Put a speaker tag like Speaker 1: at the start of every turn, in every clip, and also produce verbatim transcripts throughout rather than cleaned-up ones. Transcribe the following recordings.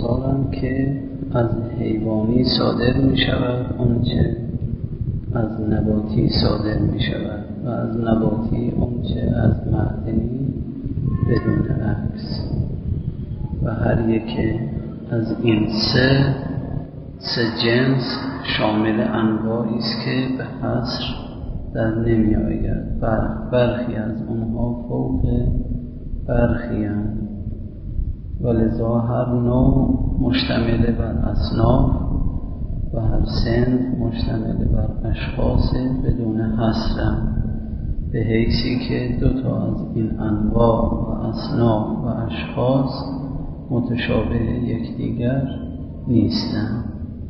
Speaker 1: آثارم که از حیوانی صادر می شود آنچه از نباتی صادر می شود و از نباتی آنچه از معدنی بدون عکس، و هر یک از این سه سه جنس شامل انواعی است که به حصر در نمی آید. برخی از اونها فوق برخی اند و لذا هر نوع مشتمل بر اصناف و هر صنف مشتمل بر اشخاص بدون حصر، به حیثی که دو تا از این انواع و اصناف و اشخاص متشابه یکدیگر نیستند.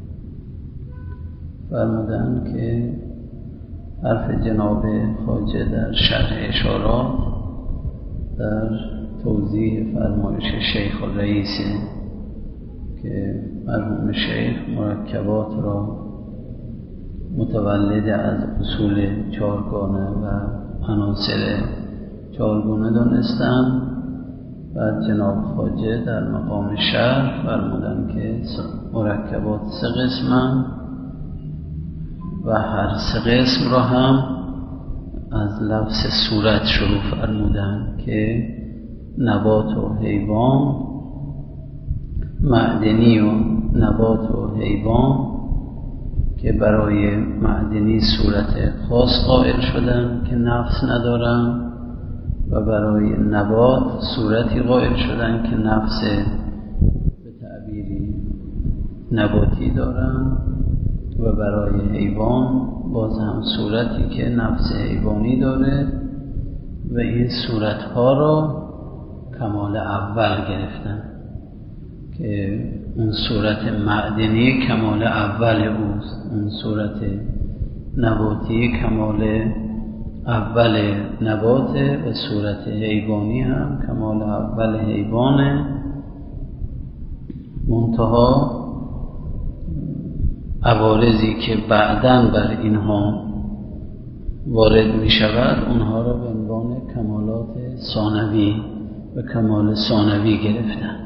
Speaker 1: فرمودند که حرف جناب خواجه در شرح اشارات در توضیح فرمایش شیخ الرئیس که مرحوم شیخ مرکبات را متولد از اصول چهارگانه و عناصر چهارگانه دانستند. و جناب خواجه در مقام شرح فرمودند که مرکبات سه قسمند و هر سه قسم را هم از لفظ صورت شروع فرمودند که نبات و حیوان، معدنی و نبات و حیوان که برای معدنی صورت خاص قائل شدند که نفس ندارند و برای نبات صورتی قائل شدند که نفس به تعبیری نباتی دارند و برای حیوان باز هم صورتی که نفس حیوانی داره و این صورتها را کمال اول گرفتن که اون صورت معدنی کمال اول اوست، اون صورت نباتی کمال اول نباته و صورت حیوانی هم کمال اول حیوانه. منتها عوارضی که بعداً بر اینها وارد می شود اونها را به عنوان کمالات ثانوی و کمال ثانوی گرفتن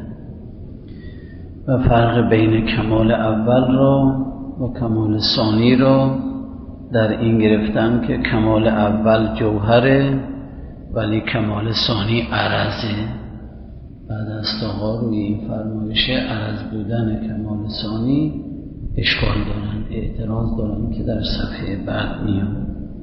Speaker 1: و فرق بین کمال اول را و کمال ثانی را در این گرفتن که کمال اول جوهره ولی کمال ثانی عرضه. بعد از تاها روی این فرمایش عرض بودن کمال ثانی اشکال دارن، اعتراض دارن که در صفحه بعد میاد.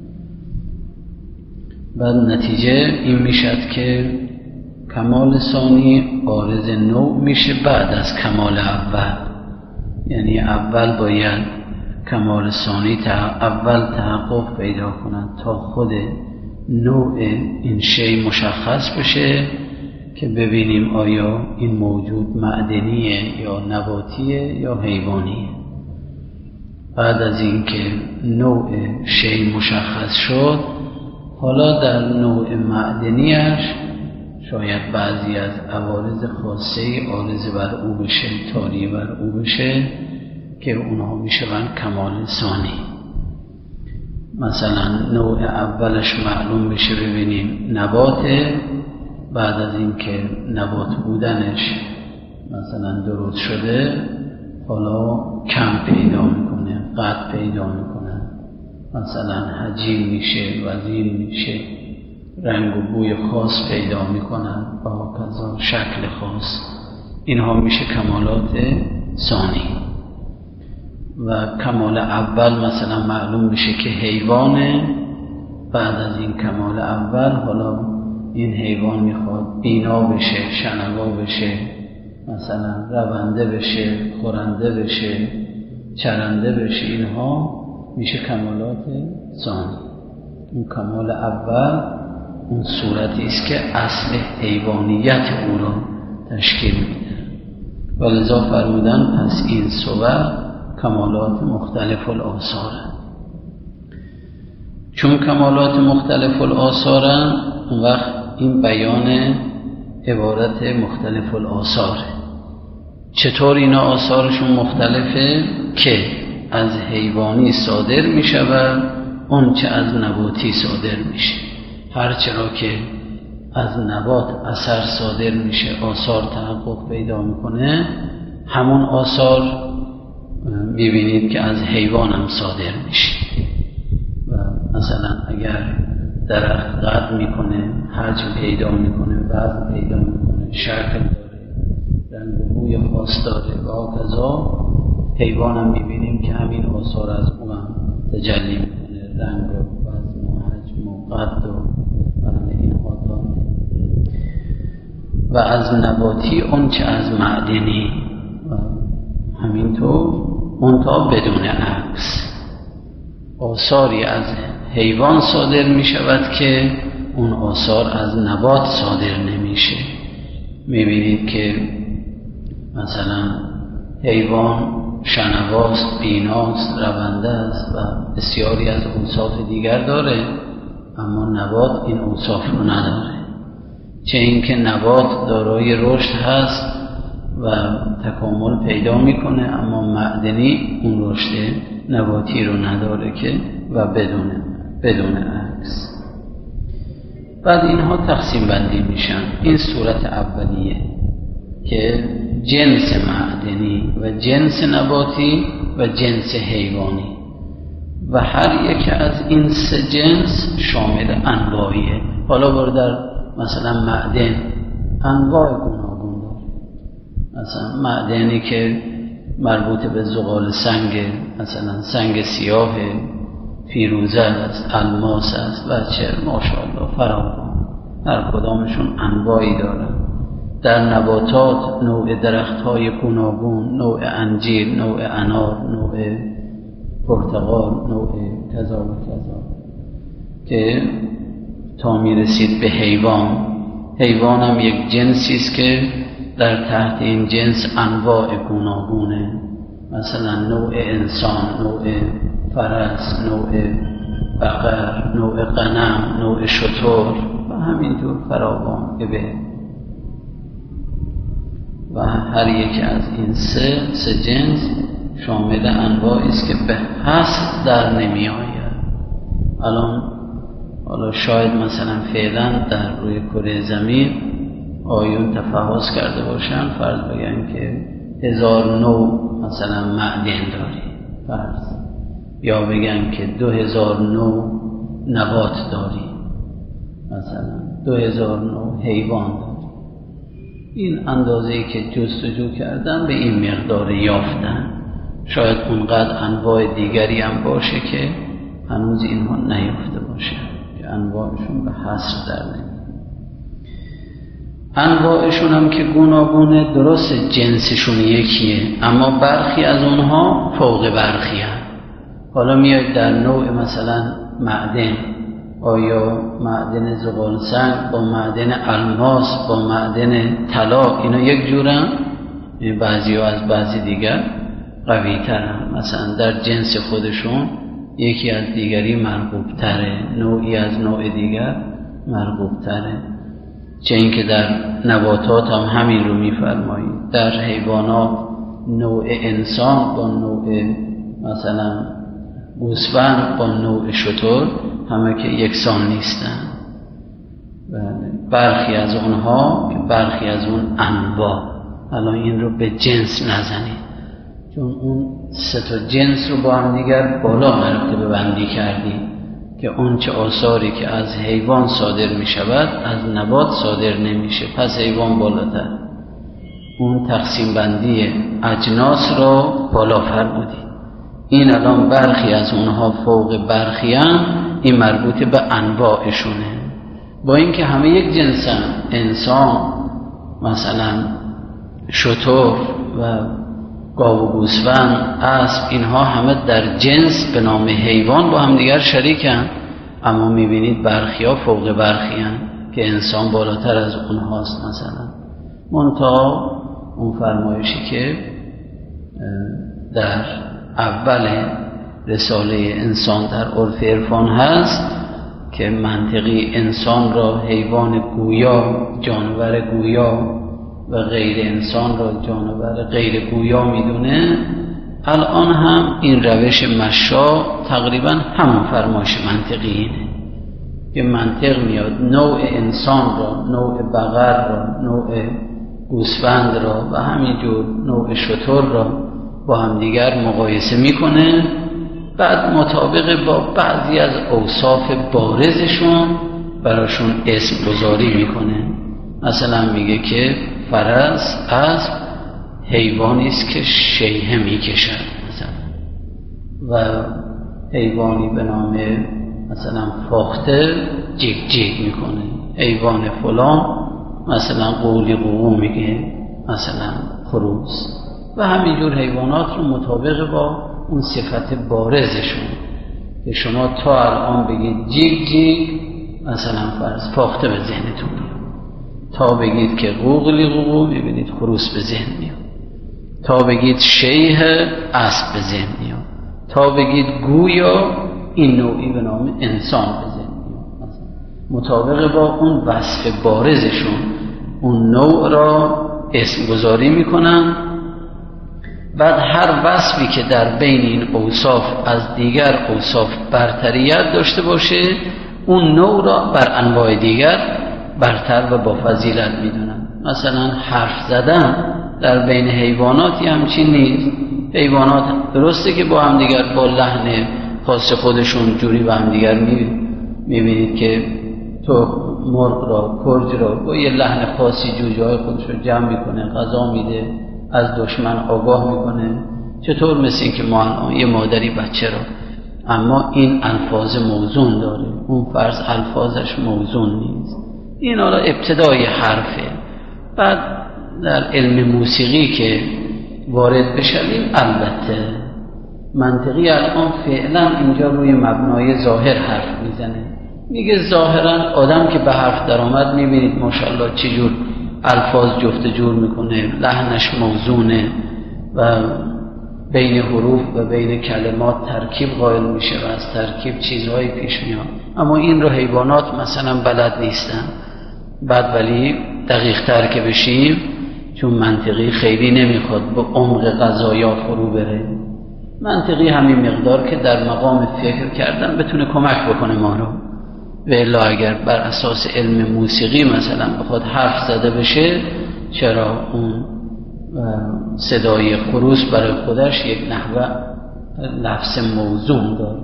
Speaker 1: بعد نتیجه این میشد که کمال ثانی عارض نوع میشه بعد از کمال اول، یعنی اول باید کمال ثانی تا اول تحقق پیدا کنند تا خود نوع این شی مشخص بشه که ببینیم آیا این موجود معدنیه یا نباتیه یا حیوانیه. بعد از اینکه نوع شی مشخص شد، حالا در نوع معدنیش شاید بعضی از عوارض خاصه عارض بر او بشه، طاری بر او بشه که اونها میشوند کمال ثانی. مثلا نوع اولش معلوم بشه، ببینیم نباته، بعد از اینکه نبات بودنش مثلا درست شده حالا کم پیدا میکنه، قد پیدا میکنه، مثلا حجیم میشه، وزین میشه، رنگ و بوی خاص پیدا میکنن و هکذا شکل خاص. اینها میشه کمالات ثانی. و کمال اول مثلا معلوم میشه که حیوانه، بعد از این کمال اول حالا این حیوان میخواد بینا بشه، شنوا بشه، مثلا رونده بشه، خورنده بشه، چرنده بشه. اینها میشه کمالات ثانی. اون کمال اول اون صورتی است که اصل حیوانیت او را تشکیل میده. ولذا فرمودن پس این صور کمالات مختلف الآثار. چون کمالات مختلف الآثار اون وقت این بیان عبارت مختلف الآثار. چطور اینا آثارشون مختلفه؟ که از حیوانی صادر می شود اون چه از نباتی صادر میشه. هرچرا که از نبات اثر صادر میشه، آثار تحقق پیدا میکنه، همون آثار میبینید که از حیوان هم صادر میشه. و مثلا اگر درخت قد میکنه، حجم پیدا میکنه، وزن پیدا میکنه، شکل داره، رنگ و بوی خاص داره و هکذا، حیوان هم میبینیم که همین آثار از اون هم تجلی میکنه، رنگ و وزن و حجم و قد و اینها داره. و از نباتی اون چه از معدنی و همینطور منتها بدون عکس آثاری از حیوان صادر می شود که اون آثار از نبات صادر نمیشه. می بینید که مثلا حیوان شنواست، بیناست، رونده است و بسیاری از اوصاف دیگر داره، اما نبات این اوصاف رو نداره. چه اینکه نبات دارای رشد هست و تکامل پیدا میکنه، اما معدنی اون رشد نباتی رو نداره که و بدون بدون عکس. بعد اینها تقسیم بندی میشن. این صورت اولیه که جنس معدنی و جنس نباتی و جنس حیوانی و هر یک از این سه جنس شامل انواعیه. حالا برو در مثلا معدن انواع گوناگون داره. مثلا معدنی که مربوط به زغال سنگ، مثلا سنگ سیاه، فیروزه است، الماس است و چه ماشاءالله فراوان، هر کدامشون انواعی دارن. در نباتات نوع درخت‌های گوناگون، نوع انجیر، نوع انار، نوع پرتقال، نوع کذا و کذا، که تا میرسید به حیوان. حیوان هم یک جنسی است که در تحت این جنس انواع گوناگونه، مثلا نوع انسان، نوع فرس، نوع بقر، نوع غنم، نوع شتر و همینطور فراوان به. و هر یک از این سه سه جنس شامل انواعی است که به حصر در نمی آید. الان حالا شاید مثلا فعلا در روی کره زمین آیون تفحص کرده باشن، فرض بگن که هزار نوع مثلا معدن داری فرض، یا بگن که دو هزار نوع نبات داری، مثلا دو هزار نوع حیوان داری. این اندازه‌ای که جستجو کردن به این مقدار یافتن. شاید اونقدر انواع دیگری هم باشه که هنوز اینها نیافته باشه، که انواعشون به حصر در نمیاد. انواعشون هم که گوناگونه، درست جنسشون یکیه، اما برخی از اونها فوق برخی هم. حالا میاید در نوع مثلا معدن، آیا معدن زغال سنگ با معدن الماس با معدن طلا اینا یک جورن؟ بعضی ها از بعضی دیگر قوی ترن، مثلا در جنس خودشون یکی از دیگری مرغوب تره، نوعی از نوع دیگر مرغوب تره. چه اینکه در نباتات هم همین رو میفرمایید. در حیوانات نوع انسان با نوع مثلا گوسفند با نوع شتر همه که یکسان نیستن. برخی از اونها که برخی از اون انواع، الان این رو به جنس نزنید، چون اون سه تا جنس رو با هم دیگر بالا مرتبه بندی کردیم که اون چه آثاری که از حیوان صادر می شود از نبات صادر نمیشه، پس حیوان بالاتر. اون تقسیم بندی اجناس را بالا فرمودید. این الان برخی از اونها فوق برخی هم، این مربوط به انواعشونه. با اینکه همه یک جنسن، انسان مثلا شتر و گاو و گوسفند، اسب، اینها همه در جنس به نام حیوان با هم دیگر شریکن، اما میبینید برخی ها فوق برخی هن که انسان بالاتر از اونهاست. مثلا منتها اون فرمایشی که در اول رساله انسان در عرف عرفان هست که منطقی انسان را حیوان گویا، جانور گویا و غیر انسان را جانور غیر گویا میدونه، الان هم این روش مشا تقریبا همون فرمایش منطقی اینه که منطق میاد نوع انسان را، نوع بقر را، نوع گوسفند را و همینجور نوع شتر را با همدیگر مقایسه میکنه، بعد مطابق با بعضی از اوصاف بارزشون براشون اسم گذاری میکنه. مثلا میگه که فرس اسب حیوانی است که شیهه میکشد مثلا، و حیوانی به نام مثلا فاخته جیگ جیگ میکنه، حیوان فلان مثلا قولی قوقو میگه، مثلا خروس، و همینجور حیوانات رو مطابق با اون صفت بارزشون که شما تا الان بگید جیگ جیگ مثلا فرض فاخته به ذهنتون میاد، تا بگید که قوقلی قوقو میبینید خروس به ذهن میاد، تا بگید شیه اسب به ذهن میاد، تا بگید گویا این نوعی به نام انسان به ذهن میاد. مطابق با اون وصف بارزشون اون نوع را اسم گذاری میکنن. بعد هر وصفی که در بین این اوصاف از دیگر اوصاف برتریت داشته باشه، اون نوع را بر انواع دیگر برتر و با فضیلت میدونن. مثلا حرف زدن در بین حیواناتی همچین نیست. حیوانات درسته که با هم دیگر با لحن خاص خودشون جوری با هم دیگر میبینید که تو مرغ را کرج را با یه لحن خاصی جوجه‌های خودش رو جمع میکنه، غذا میده، از دشمن آگاه میکنه، چطور مثل این که ما الان یه مادری بچه را، اما این الفاظ موزون داره، اون فرض الفاظش موزون نیست. این حالا ابتدای حرفه. بعد در علم موسیقی که وارد بشویم، البته منطقی الان فعلا اینجا روی مبنای ظاهر حرف میزنه، میگه ظاهرا آدم که به حرف در آمد میبینید ماشاءالله چجور الفاظ جفت جور میکنه، لحنش موزونه و بین حروف و بین کلمات ترکیب قائل میشه و از ترکیب چیزهایی پیش میاد، اما این رو حیوانات مثلا بلد نیستن. بعد ولی دقیق تر که بشیم، چون منطقی خیلی نمیخواد به عمق قضایا فرو بره، منطقی همین مقدار که در مقام فکر کردن بتونه کمک بکنه ما رو، و الا اگر بر اساس علم موسیقی مثلا بخواد حرف زده بشه، چرا اون صدای خروس برای خودش یک نحوه لفظ موزون داره،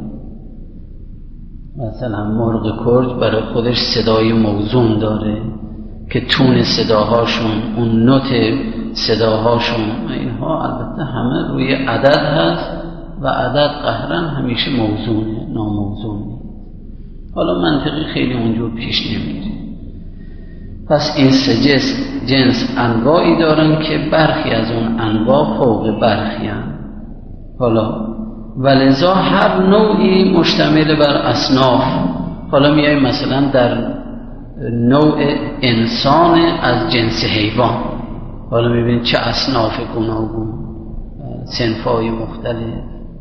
Speaker 1: مثلا مرغ کرج برای خودش صدای موزون داره که تون صداهاشون، اون نوت صداهاشون، اینها البته همه روی عدد هست و عدد قهرا همیشه موزونه، ناموزونه. حالا منطقی خیلی اونجور پیش نمیره. پس این سه جنس انواعی دارن که برخی از اون انواع فوق برخی هستند. حالا ولذا هر نوعی مشتمل بر اصناف. حالا میایم مثلا در نوع انسان از جنس حیوان، حالا میبینید چه اصناف گوناگون، صنفای مختلف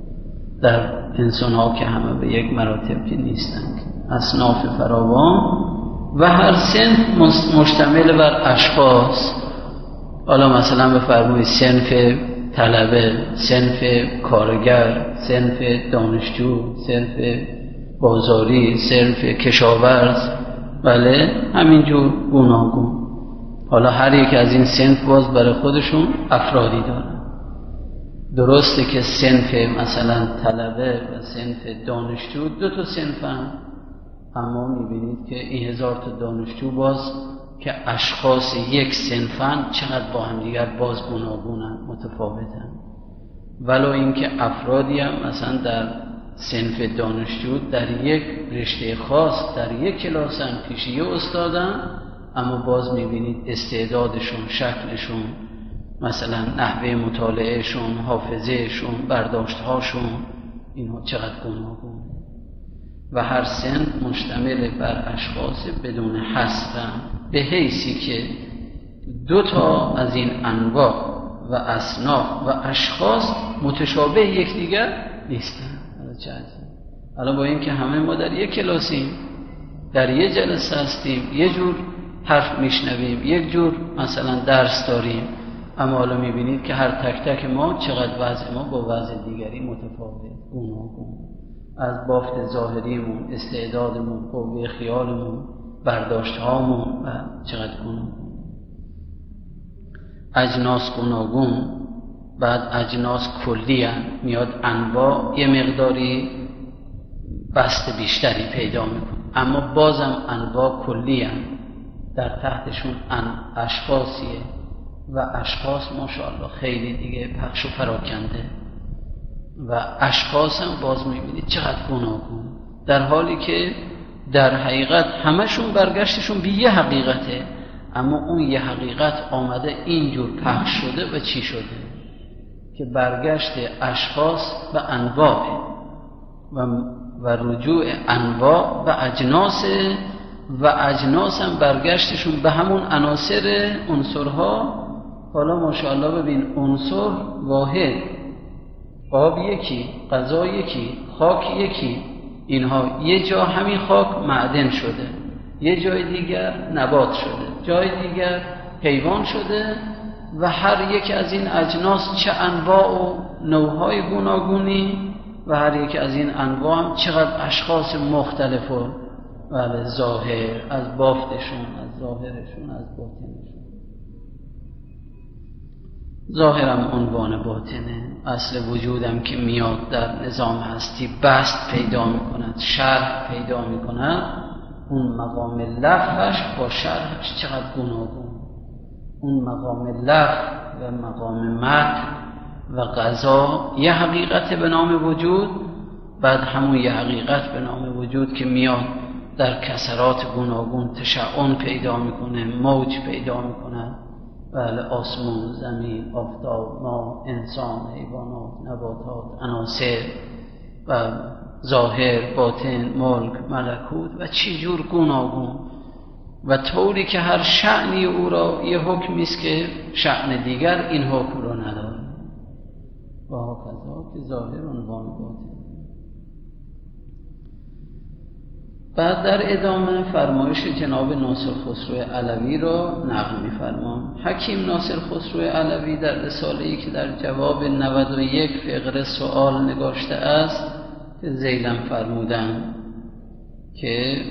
Speaker 1: در انسان ها که همه به یک مراتب که نیستند، اصناف فراوان و هر صنف مشتمل بر اشخاص. حالا مثلا بفرمایید صنف طلبه، صنف کارگر، صنف دانشجو، صنف بازاری، صنف کشاورز، بله همینجور گوناگون. حالا هر یک از این صنف باز برای خودشون افرادی دارن. درسته که صنف مثلا طلبه و صنف دانشجو دو تا صنفن، اما میبینید که این هزار تا دانشجو باز که اشخاص یک صنفن چقدر با هم دیگر باز گوناگونن، متفاوتن. ولو اینکه افرادی هم مثلا در صنف دانشجو در یک رشته خاص در یک کلاسن، پیش یه استادن، اما باز میبینید استعدادشون، شکلشون، مثلا نحوه مطالعهشون، حافظهشون، برداشتهاشون، اینها چقدر گوناگون. و هر صنف مشتمل بر اشخاص بدون حصرن، به حیثی که دو تا از این انواع و اصناف و اشخاص متشابه یکدیگر نیستن. حالا با این که همه ما در یک کلاسیم، در یک جلسه هستیم، یک جور حرف میشنویم، یک جور مثلا درس داریم، اما حالا میبینید که هر تک تک ما چقدر وضع ما با وضع دیگری متفاوت، گوناگون، از بافت ظاهریمون، استعدادمون، قوه خیالمون، برداشتهامون و چقدر گوناگون. اجناس گوناگون، بعد اجناس کلی هم میاد انواع یه مقداری بست بیشتری پیدا میکنه، اما بازم انواع کلی هم در تحتشون اشخاصیه و اشخاص ماشاءالله خیلی دیگه پخش و پراکنده و اشخاص هم باز میبینید چقدر گوناگون، در حالی که در حقیقت همشون برگشتشون به یه حقیقته، اما اون یه حقیقت آمده اینجور پخش شده و چی شده که برگشت اشخاص به انواع و, و رجوع انواع و اجناس و اجناس هم برگشتشون به همون عناصر عنصرها. حالا ماشاءالله ببین عنصر واحد، آب یکی، غذا یکی، خاک یکی، اینها یه جا همین خاک معدن شده، یه جای دیگر نبات شده، جای دیگر حیوان شده و هر یک از این اجناس چه انواع و نوعهای گوناگونی و هر یک از این انواع هم چقدر اشخاص مختلف و بله ظاهر، از بافتشون، از ظاهرشون، از باطنشون. ظاهرم عنوان باطنه، اصل وجودم که میاد در نظام هستی بست پیدا میکند، شرح پیدا میکند، اون مقام لفظش با شرحش چقدر گوناگون، اون مقام لفظ و مقام متن و غذا یه حقیقت به نام وجود، بعد همون یه حقیقت به نام وجود که میاد در کسرات گوناگون تشعن پیدا میکنه، موج پیدا میکنه، بله آسمون، زمین، آفتاب، ماه، انسان، حیوانات، نباتات، عناصر و ظاهر، باطن، ملک، ملکوت و چی جور گوناگون و طوری که هر شأنی او را یه حکمی است که شأن دیگر این حکم را نداره و هاکذا که ظاهر عنوان باطن. بعد در ادامه فرمایش جناب ناصر خسرو علوی را نقل می‌فرمام. حکیم ناصر خسرو علوی در رساله‌ای که در جواب نود و یک فقره سوال نگاشته است که ذیلم فرمودند که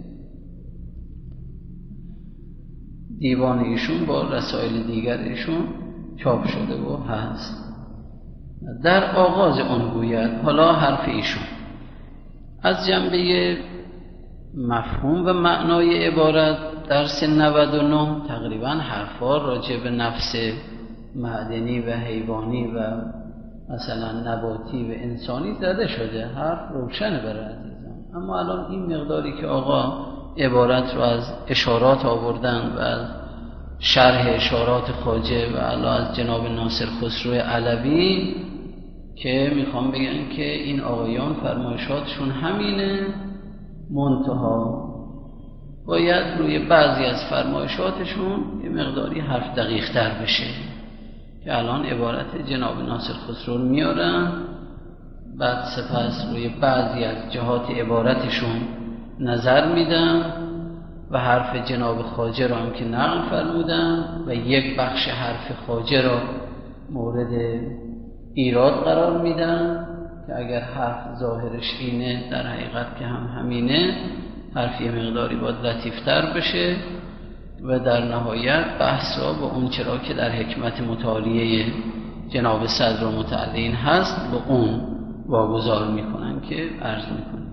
Speaker 1: دیوان ایشون با رسائل دیگر ایشون چاپ شده و هست. در آغاز آن گوید، حالا حرف ایشون از جنبه مفهوم و معنای عبارت درس نود و نه تقریبا حرفا راجع به نفس معدنی و حیوانی و مثلا نباتی و انسانی زده شده، حرف روشنه برای عزیزان. اما الان این مقداری که آقا عبارت رو از اشارات آوردن و از شرح اشارات خواجه و الان از جناب ناصر خسرو علوی که میخوام بگن که این آقایان فرمایشاتشون همینه، منتها باید روی بعضی از فرمایشاتشون یه مقداری حرف دقیق تر بشه که الان عبارت جناب ناصر خسرو رو میارن، بعد سپس روی بعضی از جهات عبارتشون نظر میدن و حرف جناب خواجه رو هم که نقل فرمودن و یک بخش حرف خواجه رو مورد ایراد قرار میدن که اگر حرف ظاهرش اینه در حقیقت که هم همینه، حرف یه مقداری باید لطیفتر بشه و در نهایت بحث را با اون چرا که در حکمت متعالیه جناب صدر و متعلین هست با اون واگذار میکنن که عرض میکنن.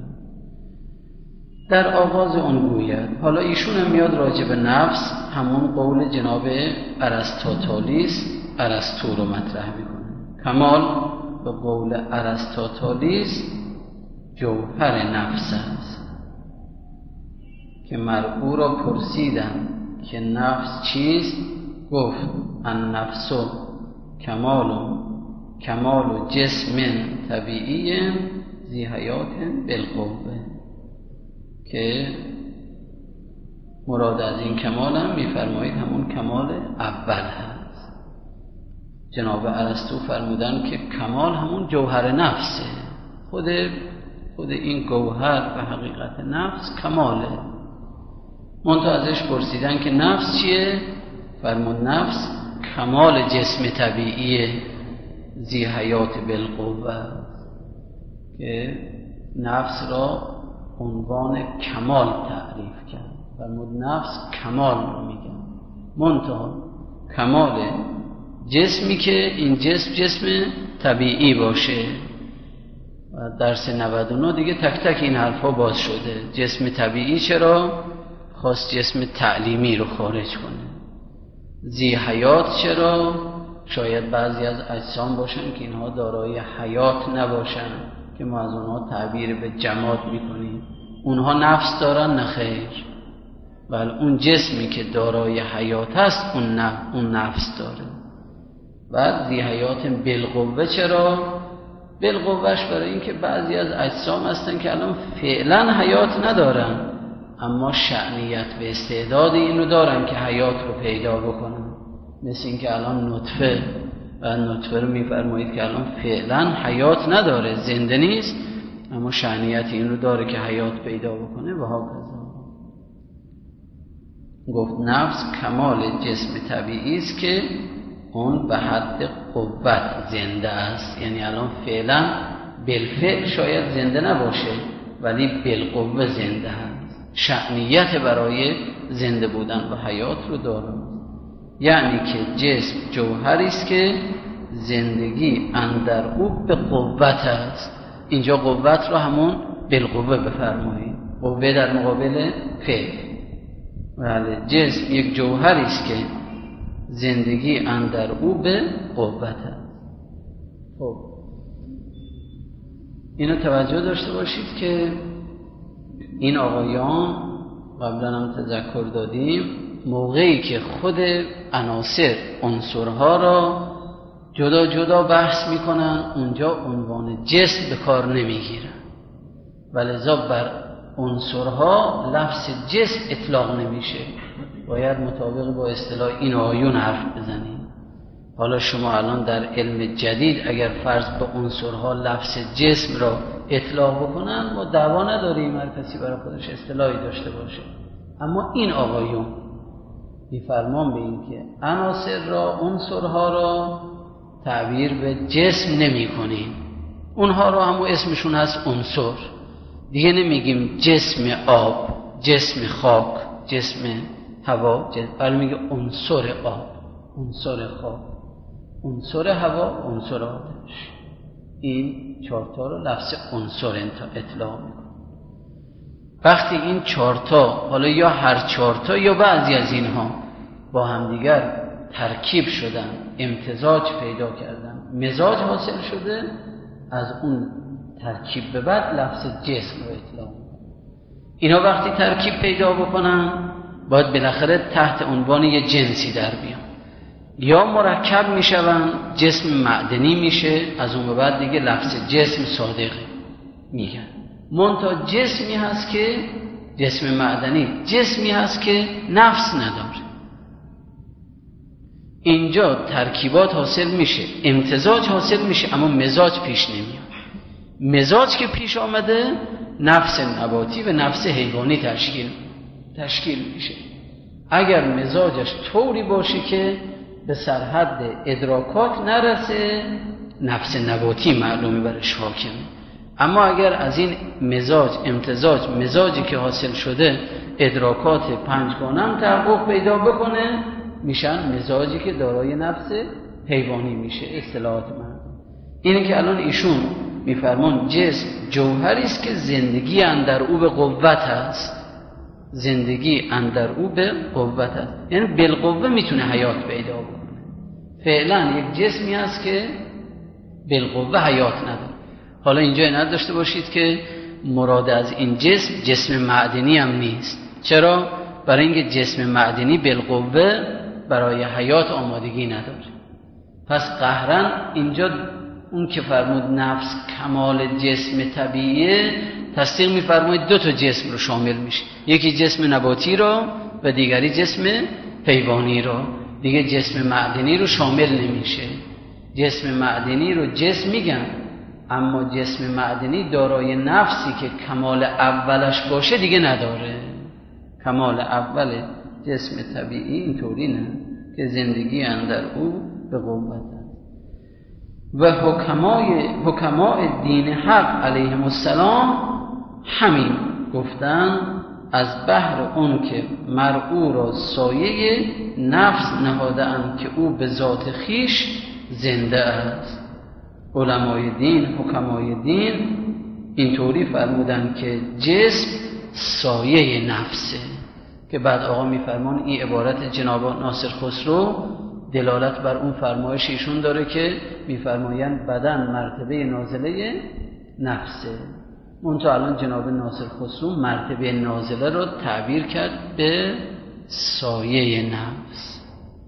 Speaker 1: در آغاز اون گوید، حالا ایشون هم میاد راجع به نفس همون قول جناب ارسطاطالیس ارسطو رو مطرح میکنه. کمال به قول ارسطاطالیس جوهر نفس است که مرء را پرسیدن که نفس چیست، گفت النفس کمال کمال جسم طبیعی ذی حیات بالقوه، که مراد از این کمال هم میفرمایید همون کمال اول هست. جناب ارسطو فرمودن که کمال همون جوهر نفسه، خود خود این گوهر و حقیقت نفس کماله. منتها ازش پرسیدن که نفس چیه؟ فرمود نفس کمال جسم طبیعی ذی حیات بالقوه، که نفس را عنوان کمال تعریف کرد. فرمود نفس کمال رو میگن، منتها کمال جسمی که این جسم جسم طبیعی باشه. و درس نود و نه دیگه تک تک این حرفا باز شده. جسم طبیعی چرا خواست جسم تعلیمی رو خارج کنه؟ ذی حیات چرا شاید بعضی از اجسام باشن که اینها دارای حیات نباشن که ما از اونها تعبیر به جماد میکنیم. اونها نفس دارن؟ نه خیر. بل اون جسمی که دارای حیات هست اون نفس, اون نفس داره. بعد ذی حیات بالقوه چرا؟ بالقوهش برای اینکه بعضی از اجسام هستن که الان فعلا حیات ندارن اما شأنیت و استعداد اینو دارن که حیات رو پیدا بکنن. مثل اینکه الان نطفه و نطفه رو میفرمایید که الان فعلا حیات نداره، زنده نیست، اما شأنیت این رو داره که حیات پیدا بکنه و هاکذا. گفت نفس کمال جسم طبیعی است که اون به حد قوت زنده است. یعنی الان فعلا بالفعل شاید زنده نباشه ولی بالقوه زنده است، شأنیت برای زنده بودن و حیات رو داره. یعنی که جسم جوهری است که زندگی اندر او به قوت است. اینجا قوت رو همون بالقوه بفرمایید، قوه در مقابل فعل. بله، جسم یک جوهری است که زندگی اندر او به قوت است. خب اینو توجه داشته باشید که این آقایان قبلا هم تذکر دادیم موقعی که خود عناصر عنصرها را جدا جدا بحث میکنن اونجا عنوان جسم به کار نمیگیرن و لذا بر عنصرها لفظ جسم اطلاق نمیشه. باید مطابق با اصطلاح این آیون حرف بزنیم. حالا شما الان در علم جدید اگر فرض به عنصرها لفظ جسم را اطلاق بکنن ما دعوا نداریم، هر کسی برای خودش اصطلاحی داشته باشه. اما این آقایون میفرمان به این که عناصر را عنصرها را تعبیر به جسم نمی کنیم، اونها را هم اسمشون هست عنصر. دیگه نمیگیم جسم آب، جسم خاک، جسم هوا، بلکه میگه عنصر آب، عنصر خاک، عنصر هوا، عنصر آتش. این چهارتا رو لفظ عنصر اطلاق میکنه. وقتی این چهارتا، حالا یا هر چهارتا یا بعضی از اینها با همدیگر ترکیب شدن، امتزاج پیدا کردن، مزاج حاصل شده، از اون ترکیب به بعد لفظ جسم رو اطلاق میکنه. اینا وقتی ترکیب پیدا بکنن باید بالاخره تحت عنوان یه جنسی در بیان، یا مرکب میشون جسم معدنی میشه، از اون به بعد دیگه لفظ جسم صادقه میگن. منتها جسمی هست که جسم معدنی، جسمی هست که نفس نداره. اینجا ترکیبات حاصل میشه، امتزاج حاصل میشه، اما مزاج پیش نمیاد. مزاج که پیش آمده نفس نباتی و نفس حیوانی تشکیل تشکیل میشه. اگر مزاجش طوری باشه که به سرحد ادراکات نرسه نفس نباتی معلومه برش حاکمه. اما اگر از این مزاج امتزاج مزاجی که حاصل شده ادراکات پنجگانه هم تحقق پیدا بکنه میشن مزاجی که دارای نفس حیوانی میشه. اصطلاحات من اینه که الان ایشون میفرمان جسم جوهری است که زندگی اندر او به قوت است، زندگی اندر او به قوت است، یعنی بالقوه میتونه حیات پیدا بکنه. فعلا یک جسمی هست که بالقوه حیات نداره. حالا اینجا عنایت داشته باشید که مراد از این جسم جسم معدنی هم نیست. چرا؟ برای اینکه جسم معدنی بالقوه برای حیات آمادگی نداره. پس قهرن اینجا اون که فرمود نفس کمال جسم طبیعیه تصدیق می‌فرماید دو تا جسم رو شامل میشه، یکی جسم نباتی رو و دیگری جسم حیوانی رو. دیگه جسم معدنی رو شامل نمیشه. جسم معدنی رو جسم میگن، اما جسم معدنی دارای نفسی که کمال اولش باشه دیگه نداره. کمال اول جسم طبیعی اینطوری نه که زندگی اندر او به قوت است. و حکمای حکمای دین حق علیهم السلام همین گفتن از بهر اون که مرعو را سایه نفس نهاده‌اند که او به ذات خیش زنده است. علمای دین، حکمای دین اینطوری فرمودن که جسم سایه نفسه، که بعد آقا میفرمان این عبارت جناب ناصر خسرو دلالت بر اون فرمایش ایشون داره که میفرمایند بدن مرتبه نازله نفسه. منتها الان جناب ناصر خسرو مرتبه نازله رو تعبیر کرد به سایه نفس.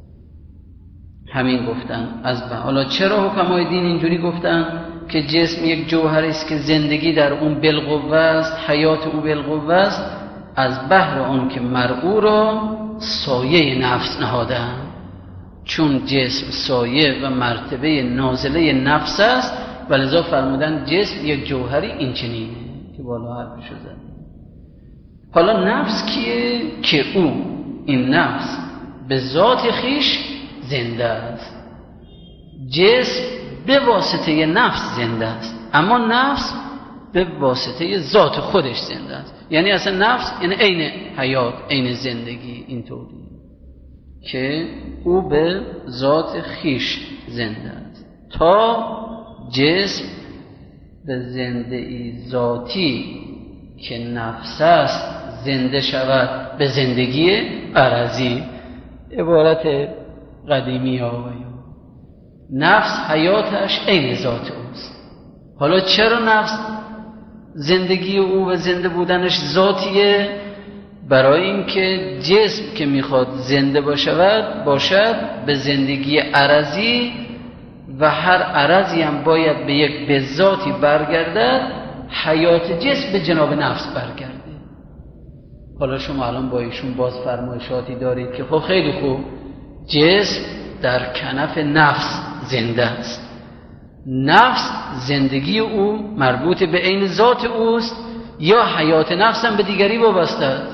Speaker 1: همین گفتن از به حالا چرا حکمای دین اینجوری گفتن که جسم یک جوهر است که زندگی در اون بالقوه است، حیات او بالقوه است، از بهر اون که مرعو را سایه نفس نهادن، چون جسم سایه و مرتبه نازله نفس است ولذا فرمودن جسم یک جوهری این چنینه که بالا حرفشو زد. حالا نفس کیه؟ که او این نفس به ذات خیش زنده است. جسم به واسطه نفس زنده است، اما نفس به واسطه ذات خودش زنده است. یعنی اصلا نفس یعنی عین حیات، عین زندگی، اینطوری که او به ذات خیش زنده است تا جسم به زندگی ذاتی که نفس است زنده شود به زندگی عرضی. عبارت قدیمی ها نفس حیاتش عین ذات اوست. حالا چرا نفس زندگی او و زنده بودنش ذاتیه؟ برای اینکه جسم که میخواد زنده باشد باشد به زندگی عرضی و هر عرضی هم باید به یک به ذاتی برگردد، حیات جسم به جناب نفس برگرده. حالا شما الان با ایشون باز فرمایشاتی دارید که خب خیلی خوب جسم در کنف نفس زنده است، نفس زندگی او مربوط به عین ذات اوست یا حیات نفس هم به دیگری وابسته است؟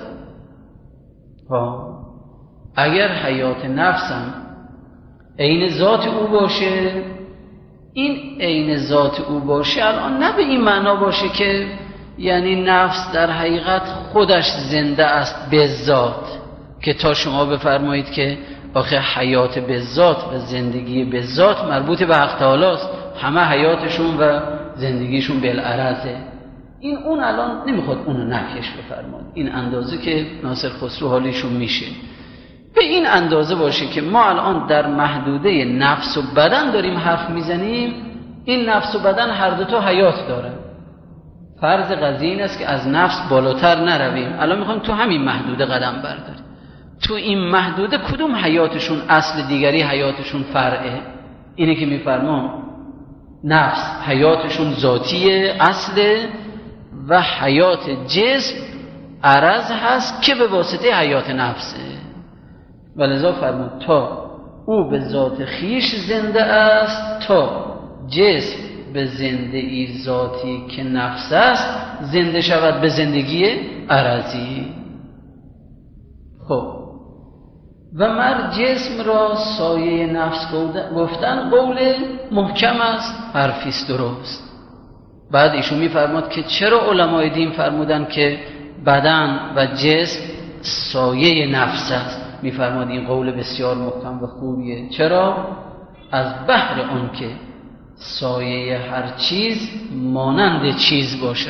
Speaker 1: ها اگر حیات نفس هم عین ذات او باشه، این عین ذات او باشه الان نه به این معنا باشه که یعنی نفس در حقیقت خودش زنده است به ذات، که تا شما بفرمایید که آخه حیات به ذات و زندگی به ذات مربوط به حق تعالی است، همه حیاتشون و زندگیشون بالعرضه. این اون الان نمیخواد اونو نفیش بفرماد، این اندازه که ناصر خسرو حالیشون میشه به این اندازه باشه که ما الان در محدوده نفس و بدن داریم حرف میزنیم. این نفس و بدن هر دو تا حیات داره. فرض قضیه این است که از نفس بالاتر نرویم. الان میخوایم تو همین محدوده قدم برداریم. تو این محدوده کدوم حیاتشون اصل، دیگری حیاتشون فرعه؟ اینه که میفرمان نفس حیاتشون ذاتیه اصله و حیات جسم عرض هست که به واسطه حیات نفسه. ولذا فرمود تا او به ذات خیش زنده است تا جسم به زندگی ذاتی که نفس است زنده شود به زندگی عرضی. خب و مر جسم را سایه نفس گفتن قول محکم است، حرفیست درست. بعد ایشون میفرماد که چرا علمای دین فرمودن که بدن و جسم سایه نفس است؟ میفرماد این قول بسیار محکم و خوبیه. چرا؟ از بهر آن که سایه هر چیز مانند چیز باشه.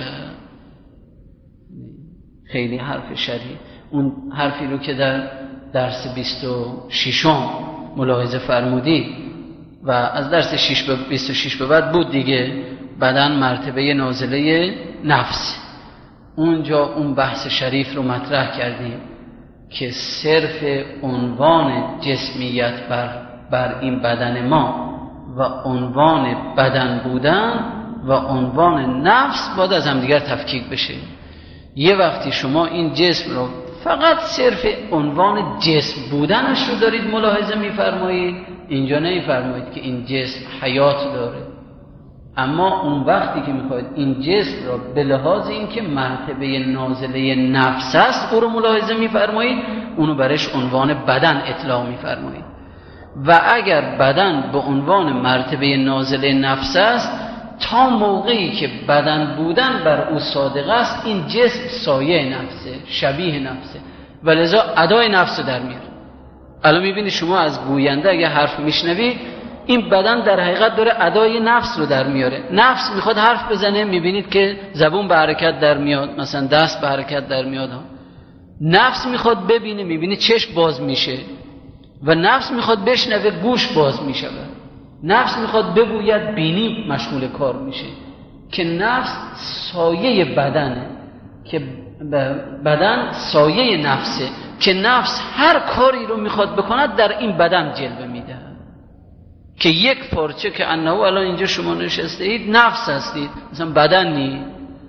Speaker 1: خیلی حرف شدید. اون حرفی رو که در درس بیست و ششم ملاحظه فرمودید و از درس شش به بیست و شش به بعد بود دیگه، بدن مرتبه نازله نفس. اونجا اون بحث شریف رو مطرح کردیم که صرف عنوان جسمیت بر, بر این بدن ما و عنوان بدن بودن و عنوان نفس باید از هم دیگر تفکیک بشه. یه وقتی شما این جسم رو فقط صرف عنوان جسم بودنش رو دارید ملاحظه میفرمایید، اینجا نمیفرمایید که این جسم حیات داره. اما اون وقتی که میخواید این جسم را به لحاظ این که مرتبه نازله نفس است او رو ملاحظه میفرمایید، اونو برش عنوان بدن اطلاق میفرمایید. و اگر بدن به عنوان مرتبه نازله نفس است، تا موقعی که بدن بودن بر او صادق است این جسم سایه نفسه، شبیه نفسه و لذا ادای نفس در میاره. الان میبینی شما از گوینده اگه حرف میشنوید این بدن در حقیقت داره ادای نفس رو در میاره. نفس میخواد حرف بزنه، میبینید که زبون به حرکت در میاد، مثلا دست به حرکت در میاد. نفس میخواد ببینه، میبینید چشم باز میشه و نفس میخواد بشنوه، گوش باز میشه. نفس میخواد بگوید، بینی مشغول کار میشه. که نفس سایه بدنه، که بدن سایه نفسه، که نفس هر کاری رو میخواد بکند در این بدن جلوه میده. که یک پارچه که انه الان اینجا شما نشسته اید نفس هستید، مثلا بدن نی،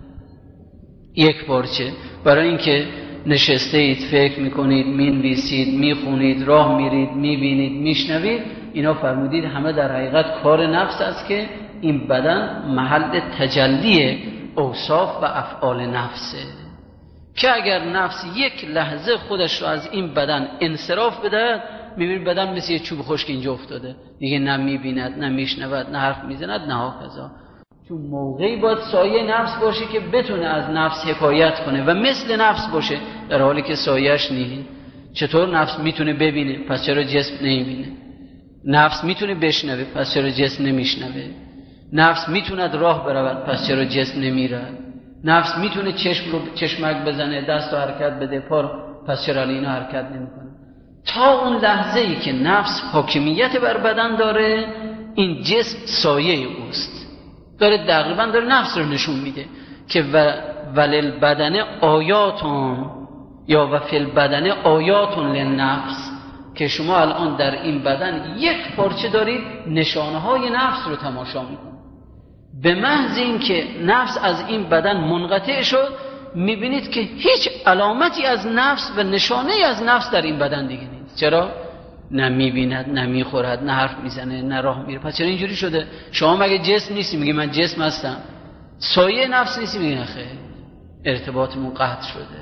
Speaker 1: یک پارچه. برای اینکه نشسته اید، فکر میکنید، مینویسید، میخونید، راه میرید، میبینید، میشنوید، اینا فرمودید همه در حقیقت کار نفس است که این بدن محل تجلی اوصاف و افعال نفسه. که اگر نفس یک لحظه خودش رو از این بدن انصراف بده، میبینید بدن مثل یه چوب خشک اینجا افتاده، دیگه نه میبیند، نه میشنود، نه حرف میزند، نه هاکذا. چون موقعی باید سایه نفس باشه که بتونه از نفس حکایت کنه و مثل نفس باشه، در حالی که سایه‌اش نیست. چطور نفس میتونه ببینه پس چرا جسم نمیبینه؟ نفس میتونه بشنوه پس چرا جسم نمیشنوه؟ نفس میتونه راه برود پس چرا جسم نمیره؟ نفس میتونه چشم رو چشمک بزنه، دست رو حرکت بده، پا، پس چرا اینا حرکت نمیکنه؟ تا اون لحظه ای که نفس حاکمیت بر بدن داره، این جسم سایه اوست، داره تقریبا داره نفس رو نشون میده که و ولل بدن آیاتون یا و فی البدن آیاتون للنفس، که شما الان در این بدن یک پارچه دارید نشانه های نفس رو تماشا میکنید. به محض این که نفس از این بدن منقطع شد، میبینید که هیچ علامتی از نفس و نشانه از نفس در این بدن دیگه نیست. چرا؟ نه میبیند، نه میخورد، نه حرف میزنه، نه راه میره. پس چرا اینجوری شده؟ شما مگه جسم نیستی؟ میگی من جسم هستم. سایه نفس نیستی؟ میگی نخیر، ارتباطمون قطع شده.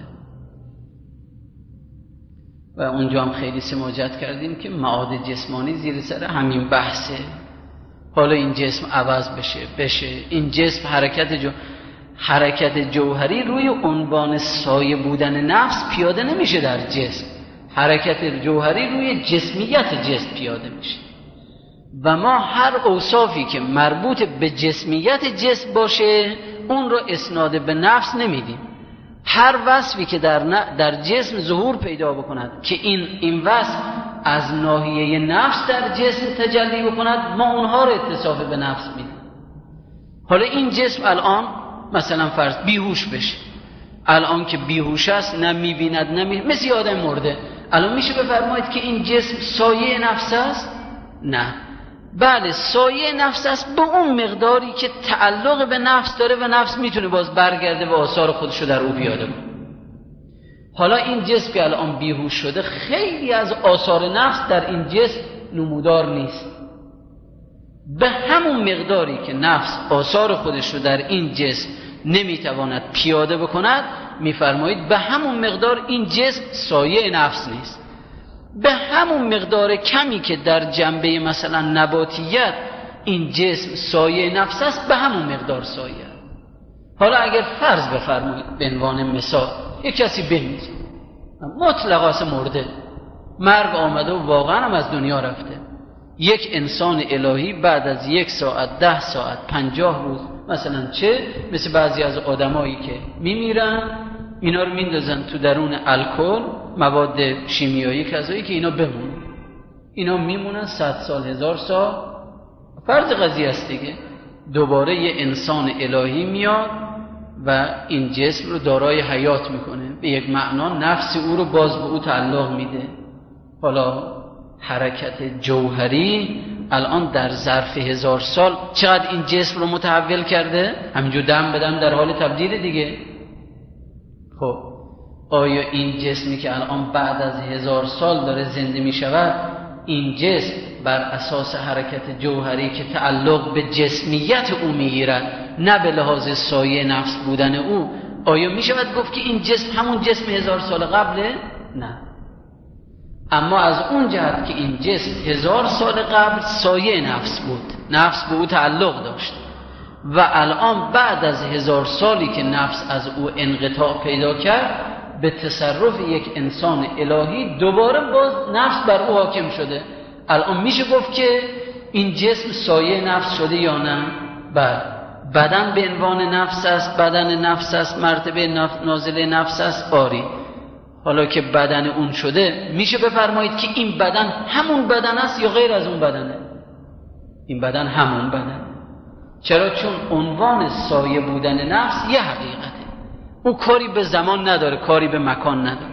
Speaker 1: و اونجا هم خیلی سماجت کردیم که معاد جسمانی زیر سر همین بحثه. حالا این جسم عوض بشه بشه این جسم حرکت جو حرکت جوهری روی عنوان سایه بودن نفس پیاده نمیشه در جسم. حرکت جوهری روی جسمیت جسم پیاده میشه و ما هر اوصافی که مربوط به جسمیت جسم باشه اون رو اسناد به نفس نمیدیم. هر وصفی که در, ن... در جسم ظهور پیدا بکند که این این وصف از ناحیه نفس در جسم تجلی بکند، ما اونها رو اتصاف به نفس میدیم. حالا این جسم الان مثلا فرض بیهوش بشه، الان که بیهوش است، نه میبیند نه می... مثل آدم مرده، الان میشه بفرمایید که این جسم سایه نفس است؟ نه. بله سایه نفس است به اون مقداری که تعلق به نفس داره و نفس میتونه باز برگرده و آثار خودشو در او بیاده کنه. حالا این جسم که الان بیهوش شده، خیلی از آثار نفس در این جسم نمودار نیست. به همون مقداری که نفس آثار خودشو در این جسم نمیتواند پیاده بکند، میفرمایید به همون مقدار این جسم سایه نفس نیست. به همون مقدار کمی که در جنبه مثلا نباتیت این جسم سایه نفس است، به همون مقدار سایه. حالا اگر فرض بفرمایید به عنوان مثال یک کسی بمیره، مطلقاً مرده، مرگ آمده و واقعا هم از دنیا رفته، یک انسان الهی بعد از یک ساعت، ده ساعت، پنجاه روز مثلا، چه مثل بعضی از آدمایی که میمیرن اینا رو میندازن تو درون الکل، مواد شیمیایی کذایی که اینا بمونن، اینا میمونن صد سال، هزار سال، فرض قضیه است دیگه. دوباره یه انسان الهی میاد و این جسم رو دارای حیات میکنه، به یک معنا نفس او رو باز به او تعلق میده. حالا حرکت جوهری الان در ظرف هزار سال چقدر این جسم رو متحول کرده؟ همینجور دم بدم در حال تبدیل دیگه. خب آیا این جسمی که الان بعد از هزار سال داره زنده می شود، این جسم بر اساس حرکت جوهری که تعلق به جسمیت او می گیرد، نه به لحاظ سایه نفس بودن او، آیا می شود گفت که این جسم همون جسم هزار سال قبله؟ نه. اما از اون جهت که این جسم هزار سال قبل سایه نفس بود، نفس به او تعلق داشت و الان بعد از هزار سالی که نفس از او انقطاع پیدا کرد، به تصرف یک انسان الهی دوباره باز نفس بر او حاکم شده. الان میشه گفت که این جسم سایه نفس شده یا نه؟ بله. بدن به عنوان نفس است، بدن نفس است، مرتبه نفس، نازله نفس است، آری. حالا که بدن اون شده، میشه بفرمایید که این بدن همون بدن است یا غیر از اون بدنه؟ این بدن همون بدن. چرا؟ چون عنوان سایه بودن نفس یه حقیقته، او کاری به زمان نداره، کاری به مکان نداره.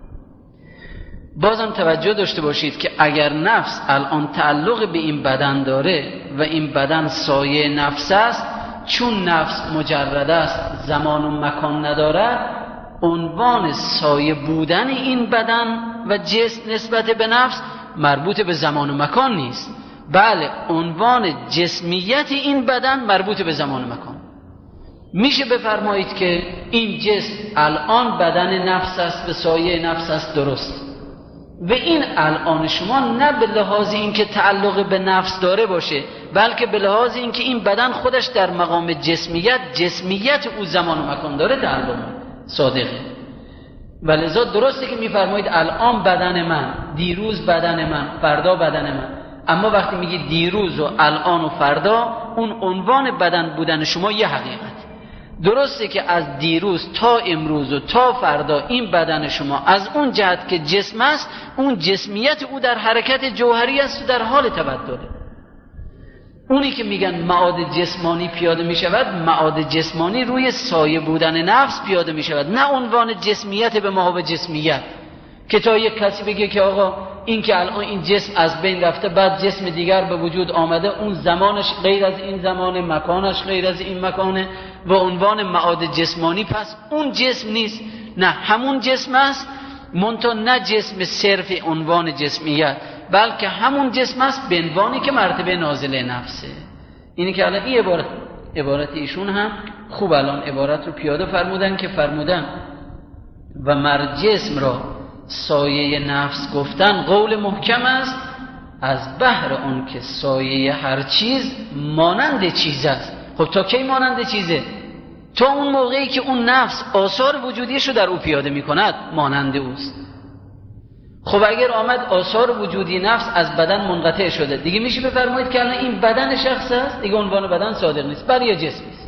Speaker 1: بازم توجه داشته باشید که اگر نفس الان تعلق به این بدن داره و این بدن سایه نفس است، چون نفس مجرد است، زمان و مکان ندارد، عنوان سایه بودن این بدن و جسم نسبت به نفس مربوط به زمان و مکان نیست. بله، عنوان جسمیت این بدن مربوط به زمان و مکان. میشه بفرمایید که این جسم الان بدن نفس است، به سایه نفس است، درست. و این الان شما نه به لحاظ اینکه تعلق به نفس داره باشه، بلکه به لحاظ اینکه این بدن خودش در مقام جسمیت، جسمیت او زمان و مکان داره تعلق صادقه. ولذا درسته که میفرمایید الان بدن من، دیروز بدن من، فردا بدن من. اما وقتی میگید دیروز و الان و فردا، اون عنوان بدن بودن شما یه حقیقت. درسته که از دیروز تا امروز و تا فردا این بدن شما از اون جهت که جسم است، اون جسمیت او در حرکت جوهری است و در حال تبدله. اونی که میگن معاد جسمانی پیاده میشود، معاد جسمانی روی سایه بودن نفس پیاده میشود، نه عنوان جسمیت به محابه جسمیت. که تا یک کسی بگه که آقا این که الان این جسم از بین رفته، بعد جسم دیگر به وجود آمده، اون زمانش غیر از این زمانه، مکانش غیر از این مکانه و عنوان معاد جسمانی، پس اون جسم نیست. نه، همون جسم است، منتها نه جسم صرف عنوان جسمیت، بلکه همون جسم است به عنوانی که مرتبه نازله نفسه. اینی که الان این عبارت عبارت ایشون هم خوب الان عبارت رو پیاده فرمودن که فرمودن و مر جسم را سایه نفس گفتن قول محکم است، از بهر آن که سایه هر چیز مانند چیز است. خب تا کی مانند چیزه؟ تا اون موقعی که اون نفس آثار وجودیش رو در او پیاده می کند مانند اوست. خب اگر آمد آثار وجودی نفس از بدن منقطع شده، دیگه میشه بفرمایید که الان این بدن شخص است، دیگه عنوان بدن صادق نیست، بل یه جسم است.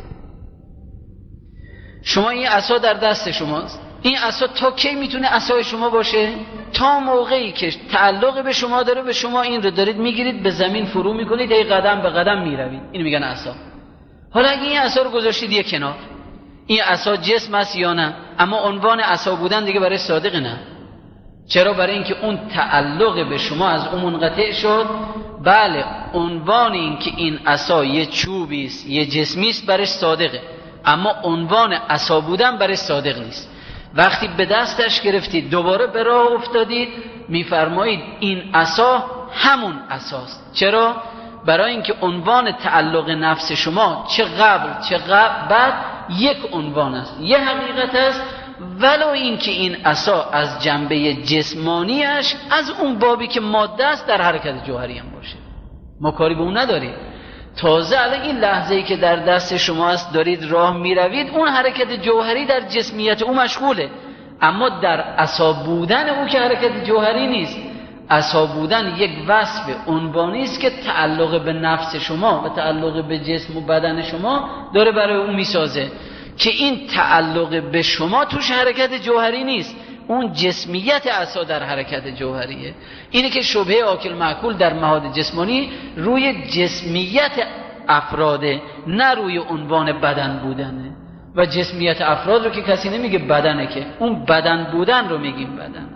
Speaker 1: شما این عصا در دست شماست، این عصا تا کی میتونه عصای شما باشه؟ تا موقعی که تعلق به شما داره، به شما این رو دارید میگیرید، به زمین فرو میکنید، ای قدم به قدم میروید. اینو میگن عصا. حالا اگه این عصا رو گذاشتید یک کنار، این عصا جسم است یا نه؟ اما عنوان عصا بودن دیگه برای صادق نه. چرا؟ برای اینکه اون تعلق به شما از اون منقطع شد. بله، عنوان این که این عصا یه چوبی است، یه جسمی است، برای صادقه، اما عنوان عصا بودن برای صادق نیست. وقتی به دستش گرفتید، دوباره به راه افتادید، میفرمایید این عصا همون عصاست. چرا؟ برای اینکه عنوان تعلق نفس شما چه قبل چه قبل بعد یک عنوان است، یه حقیقت است، ولو اینکه این عصا از جنبه جسمانیش از اون بابی که ماده است در حرکت جوهری هم باشه، ما کاری به اون نداریم. تازه الان این لحظه‌ای که در دست شما است، دارید راه میروید، اون حرکت جوهری در جسمیت او مشغوله، اما در عصا بودن او که حرکت جوهری نیست. عصا بودن یک وصف عنوانی است که تعلق به نفس شما و تعلق به جسم و بدن شما داره برای اون میسازه، که این تعلق به شما توش حرکت جوهری نیست، اون جسمیت عصا در حرکت جوهریه. اینه که شبهه آکل معکول در معاد جسمانی روی جسمیت افراده، نه روی عنوان بدن بودنه. و جسمیت افراد رو که کسی نمیگه بدنه، که اون بدن بودن رو میگیم بدن.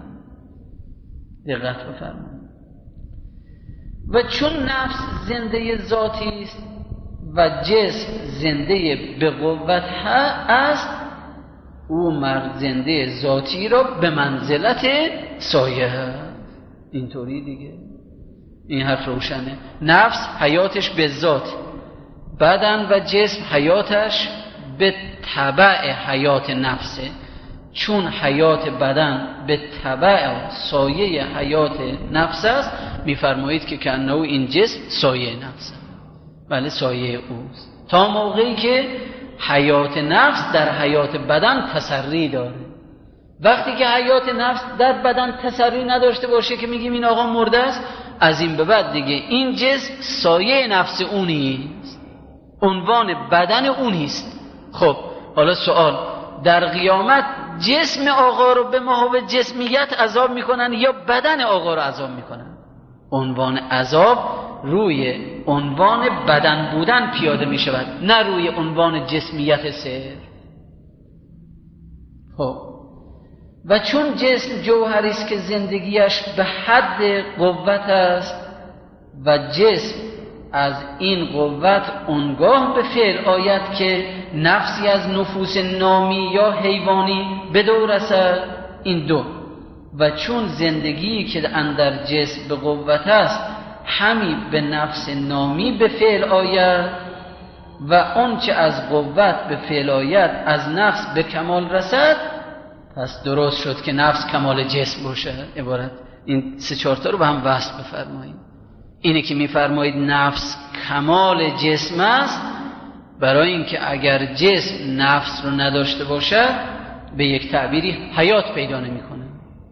Speaker 1: دقت بفرمایید. و چون نفس زنده ذاتی است و جسم زنده به قوت است، او مرد زنده ذاتی را به منزلت سایه. اینطوری دیگه این حرف روشنه. نفس حیاتش به ذات، بدن و جسم حیاتش به تبع حیات نفسه. چون حیات بدن به تبع سایه حیات نفس است، میفرمایید که کنه این جسم سایه نفسه. بله، سایه اوست. تا موقعی که حیات نفس در حیات بدن تسری داره. وقتی که حیات نفس در بدن تسری نداشته باشه که میگیم این آقا مرده است، از این به بعد دیگه این جسم سایه نفس اونیست، عنوان بدن اونیست. خب حالا سوال، در قیامت جسم آقا رو به محو جسمیت عذاب میکنن یا بدن آقا رو عذاب میکنن؟ عنوان عذاب روی عنوان بدن بودن پیاده میشود، نه روی عنوان جسمیت سر. خب و چون جسم جوهری است که زندگیش به حد قوت است و جسم از این قوت اونگاه به فعل آید که نفسی از نفوس نامی یا حیوانی به دور رسد، این دو، و چون زندگی که اندر جسم به قوت است همی به نفس نامی به فعل آید و آنچه از قوت به فعل آید از نفس به کمال رسد، پس درست شد که نفس کمال جسم باشه. عبارت این سه چهار تا رو به هم وصل بفرمایید. اینه که میفرمایید نفس کمال جسم است، برای اینکه اگر جسم نفس رو نداشته باشد به یک تعبیری حیات پیدا نمیکنه.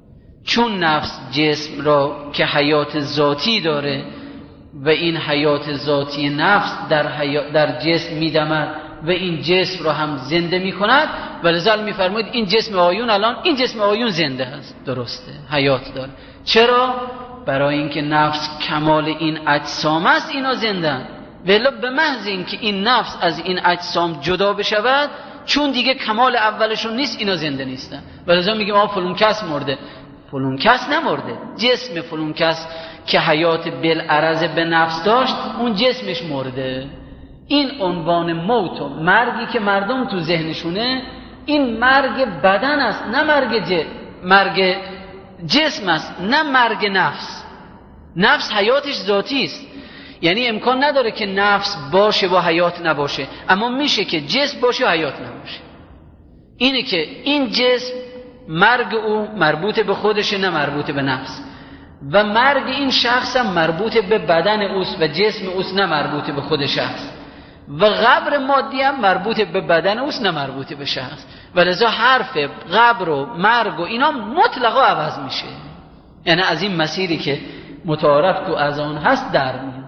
Speaker 1: چون نفس جسم را که حیات ذاتی داره و این حیات ذاتی نفس در, حیا... در جسم میدمد و این جسم را هم زنده میکند، ولذا میفرمایید این جسم آیون الان این جسم آیون زنده است، درسته، حیات داره. چرا؟ برای اینکه نفس کمال این اجسام است اینا زنده اند. ولی به محض اینکه این نفس از این اجسام جدا بشود، چون دیگه کمال اولشون نیست، اینا زنده نیستن. ولذا میگیم آ فلان کس مرده. فلان کس نمرده، جسم فلان کس که حیات بالعرض به نفس داشت اون جسمش مرده. این عنوان موت و مرگی که مردم تو ذهنشونه، این مرگ بدن است، نه مرگ ج... مرگ جسم است، نه مرگ نفس. نفس حیاتش ذاتی است، یعنی امکان نداره که نفس باشه و حیات نباشه، اما میشه که جسم باشه و حیات نباشه. اینه که این جسم مرگ او مربوط به خودشه، نه مربوط به نفس، و مرگ این شخص هم مربوط به بدن اوست و جسم اوست، نه مربوط به خود شخص، و قبر مادی هم مربوط به بدن اوست، نه مربوط به شخص. ولذا حرف قبر و مرگ و اینا مطلقا عوض میشه، یعنی از این مسیری که متعارف تو اذهان هست در میاد.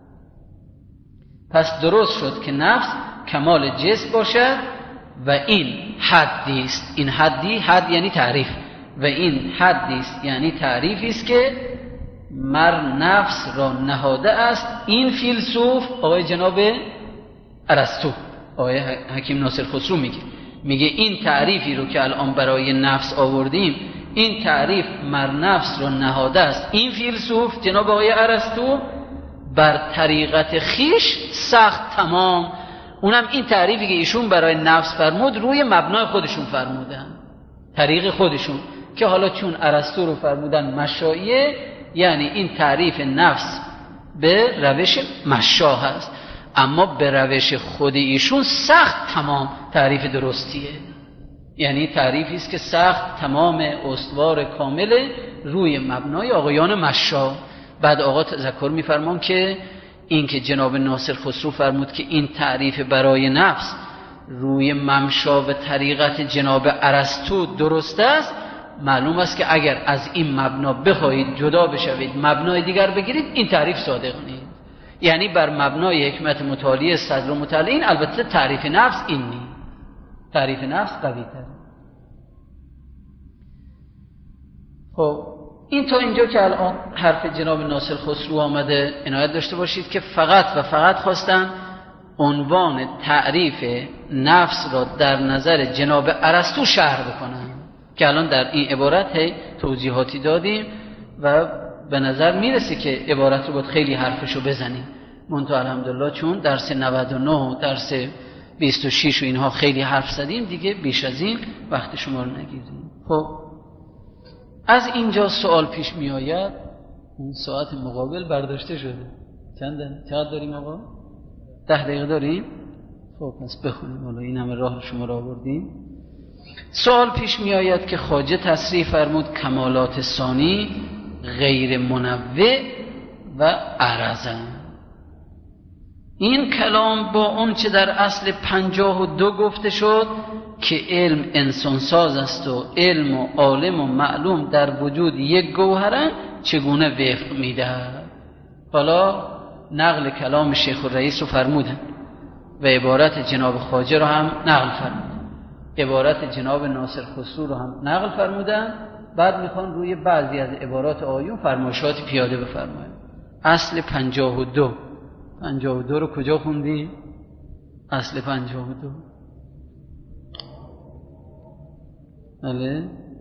Speaker 1: پس درست شد که نفس کمال جسم باشد و این حدی است. این حدی، حد یعنی تعریف، و این حدی است یعنی تعریفی است که مر نفس را نهاده است این فیلسوف آقای جناب ارسطو، آقای حکیم ناصر خسرو میگه میگه این تعریفی رو که الان برای نفس آوردیم، این تعریف مر نفس را نهاده است این فیلسوف جناب آقای ارسطو بر طریقت خیش سخت تمام. اونم این تعریفی که ایشون برای نفس فرمود روی مبنای خودشون فرمودن، طریق خودشون، که حالا چون ارسطو رو فرمودن مشاییه، یعنی این تعریف نفس به روش مشا هست، اما به روش خود ایشون سخت تمام تعریف درستیه، یعنی تعریفی است که سخت تمام استوار کامل روی مبنای آقایان مشا. بعد آقا تذکر می‌فرمان که این که جناب ناصر خسرو فرمود که این تعریف برای نفس روی ممشا و طریقت جناب ارسطو درست است، معلوم است که اگر از این مبنا بخواهید جدا بشوید مبنای دیگر بگیرید، این تعریف صادق نیست. یعنی بر مبنای حکمت متعالی صدر متعالین، البته تعریف نفس این نیست، تعریف نفس قوی تر. خب این تا اینجا که الان حرف جناب ناصر خسرو آمده عنایت داشته باشید که فقط و فقط خواستن عنوان تعریف نفس را در نظر جناب ارسطو شرح بکنن، که الان در این عبارت هی توضیحاتی دادیم و به نظر میرسه که عبارت رو باید خیلی حرفشو بزنیم. منتها الحمدلله چون درس نود و نه درس بیست و شش و اینها خیلی حرف زدیم، دیگه بیش از این وقت شما رو نگیریم. خب از اینجا سوال پیش می آید، اون ساعت مقابل برداشته شده. چنده؟ چقدر داریم آقا؟ ده دقیقه داریم؟ خب پس بخونیم، حالا این همه راه شما را آوردیم. سوال پیش می آید که خواجه تصریح فرمود کمالات ثانی غیر منوع و عرضن. این کلام با اون چه در اصل پنجاه و دو گفته شد که علم انسانساز است و علم و عالم و معلوم در وجود یک گوهرن چگونه وفق میدهد. حالا نقل کلام شیخ الرئیس رو فرمودن و عبارت جناب خواجه رو هم نقل فرمودن، عبارت جناب ناصر خسرو رو هم نقل فرمودن. بعد میخوان روی بعضی از عبارات آیون فرمایشات پیاده بفرمایند. اصل پنجاه و دو، پنجاه و دو رو کجا خوندی؟ اصل پنجاه و دو بله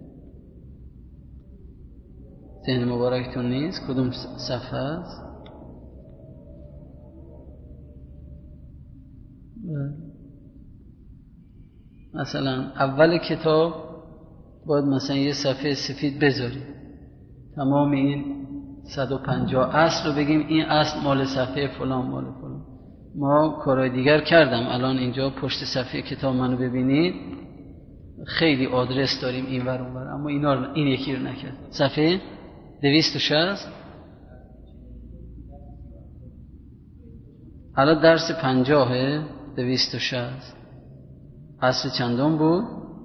Speaker 1: ذهن مبارکتون نیست؟ کدوم صفحه است؟ مثلا اول کتاب باید مثلا یه صفحه سفید بذاریم، تمام این صد و پنجاه اصل رو بگیم این اصل مال صفحه فلان مال فلان. ما کارهای دیگر کردم، الان اینجا پشت صفحه کتاب منو ببینید خیلی آدرس داریم این ور اون ور، اما اینا رو این یکی رو نکرد. صفحه دویست و شصت الان درس پنجاه دویست و شصت اصل چندم بود؟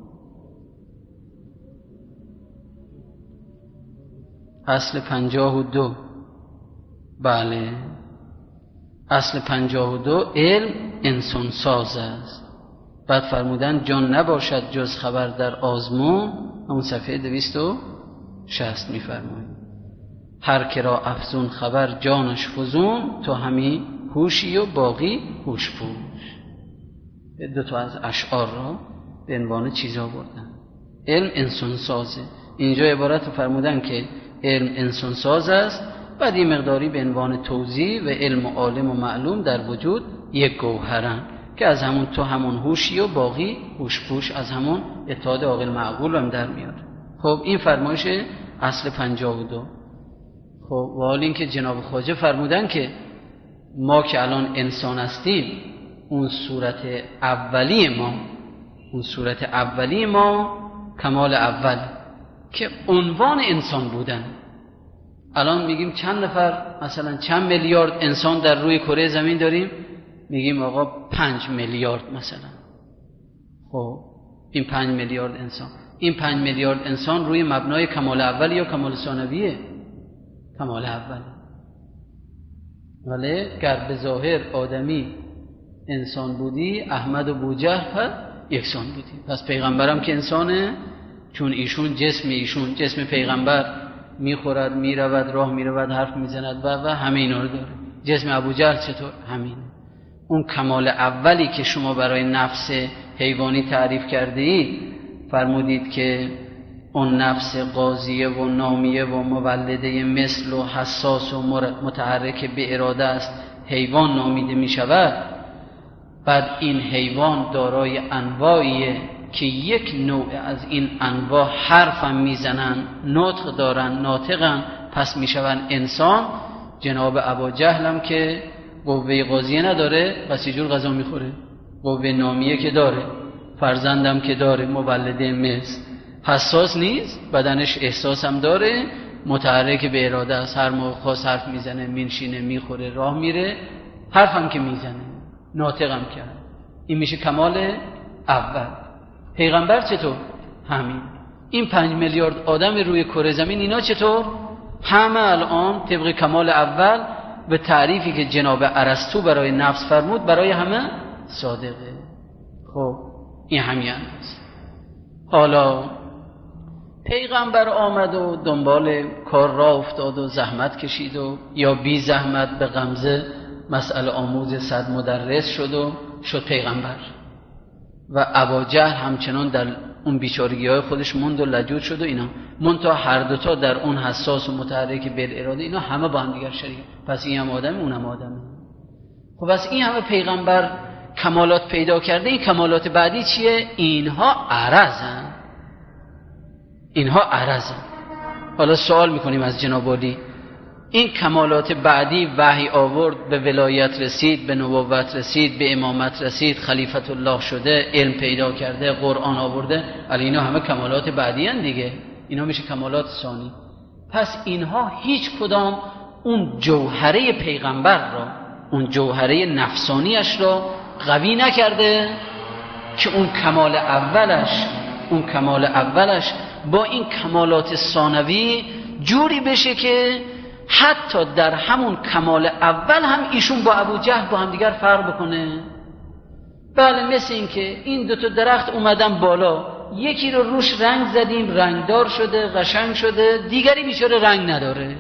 Speaker 1: اصل پنجاه و دو. بله اصل پنجاه و دو علم انسان ساز است. بعد فرمودن جان نباشد جز خبر در آزمون، همون صفحه دویست و شصت میفرمایند هر که را افزون خبر جانش فزون، تو همی هوشی و باقی هوش پوش. دو تا از اشعار را به عنوان چیزا بردن. علم انسان سازه، اینجا عبارت فرمودن که علم انسان ساز است، بعد این مقداری به عنوان توضیح و علم و عالم و معلوم در وجود یک گوهرن که از همون تو همون هوشی و باقی هوش پوش، از همون اتحاد عاقل معقول هم در میاد. خب این فرمایش اصل پنجاه و دو. خب و حال این که جناب خواجه فرمودن که ما که الان انسان هستیم، اون صورت اولی ما اون صورت اولی ما کمال اول که عنوان انسان بودن. الان میگیم چند نفر، مثلا چند میلیارد انسان در روی کره زمین داریم؟ میگیم آقا پنج میلیارد مثلا. خب این پنج میلیارد انسان، این پنج میلیارد انسان روی مبنای کمال اول یا کمال ثانویه؟ کمال اول. ولی گر به ظاهر آدمی انسان بودی، احمد و بوجهل یکسان بودی. پس پیغمبرم که انسانه، چون ایشون جسم ایشون جسم پیغمبر میخورد، میرود، راه میرود، حرف میزند و و همه اینا رو داره. جسم ابوجهل چطور؟ همین. اون کمال اولی که شما برای نفس حیوانی تعریف کرده اید، فرمودید که اون نفس قاضیه و نامیه و مولده مثل و حساس و متحرک به اراده است، حیوان نامیده می شود. بعد این حیوان دارای انواعیه که یک نوع از این انواع حرفم میزنن، نطق دارن، ناطقن، پس میشون انسان. جناب ابوجهل هم که قوه قاضیه نداره، پس یه جور غذا میخوره. قوه نامیه که داره، فرزندم که داره، مولده مثل، حساس نیست، بدنش احساس هم داره، متحرک به اراده است، هر موقع خواست حرف میزنه، مینشینه، میخوره، راه میره، حرف هم که میزنه، ناطق هم کرد. این میشه کمال اول. پیغمبر چطور؟ همین. این پنج میلیارد آدم روی کره زمین اینا چطور؟ همه الان طبق کمال اول به تعریفی که جناب ارسطو برای نفس فرمود برای همه صادقه. خب این همین است. حالا پیغمبر آمد و دنبال کار را افتاد و زحمت کشید و یا بی زحمت به غمزه مسئله آموز صد مدرس شد و شد پیغمبر. و ابوجهل همچنان در اون بیچارگی‌های خودش موند و لجوج شد و اینا. منتها هر دوتا در اون حساس و متحرک بالاراده، اینا همه با هم دیگر شریک. پس این هم آدم، اون هم آدمه. خب پس این همه پیغمبر کمالات پیدا کرده، این کمالات بعدی چیه؟ اینها عرضن. اینها عرضن. حالا سوال میکنیم از جناب عالی، این کمالات بعدی وحی آورد، به ولایت رسید، به نبوت رسید، به امامت رسید، خلیفت الله شده، علم پیدا کرده، قرآن آورده، علی اینا همه کمالات بعدی هن دیگه. اینا میشه کمالات ثانی. پس اینها هیچ کدام اون جوهره پیغمبر را اون جوهره نفسانیش را قوی نکرده که اون کمال اولش اون کمال اولش با این کمالات ثانوی جوری بشه که حتی در همون کمال اول هم ایشون با ابوجهل با هم دیگر فرق بکنه. بله، مثل این که این دو تا درخت اومدن بالا، یکی رو روش رنگ زدیم رنگدار شده قشنگ شده، دیگری بیچاره رنگ نداره.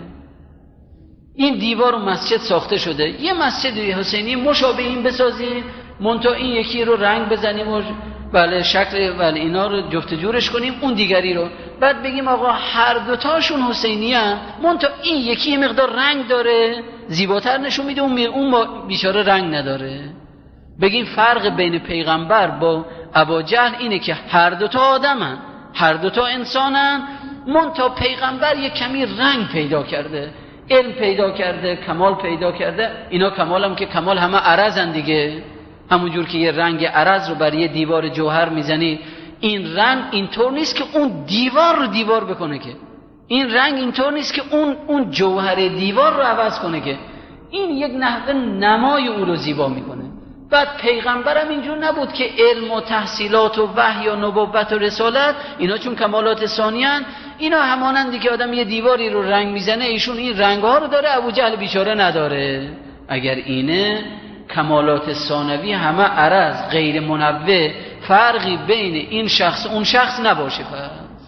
Speaker 1: این دیوار و مسجد ساخته شده، یه مسجد حسینی مشابه این بسازیم، منتها این یکی رو رنگ بزنیم و بله شکل بله اینا رو جفت جورش کنیم، اون دیگری رو بعد بگیم آقا هر دوتاشون حسینی هم، منتها این یکی یه مقدار رنگ داره زیباتر نشون میده، اون اون بیچاره رنگ نداره. بگیم فرق بین پیغمبر با ابوجهل اینه که هر دوتا آدمن، هر دوتا انسانن، منتها پیغمبر یه کمی رنگ پیدا کرده، علم پیدا کرده، کمال پیدا کرده. اینا کمال هم که کمال همه عرضن دیگه، همونجور که یه رنگ عرض رو بر یه دیوار جوهر میزنی، این رنگ اینطور نیست که اون دیوار رو دیوار بکنه، که این رنگ اینطور نیست که اون اون جوهر دیوار رو عوض کنه، که این یک نحوه نمای او رو زیبا میکنه. بعد پیغمبرم اینجور نبود که علم و تحصیلات و وحی و نبوت و رسالت اینا چون کمالات ثانیان، اینا همانندی که آدم یه دیواری رو رنگ میزنه، ایشون این رنگ‌ها رو داره، ابوجهل بیچاره نداره. اگر اینه کمالات ثانوی همه عرض غیر منوع، فرقی بین این شخص اون شخص نباشه. پس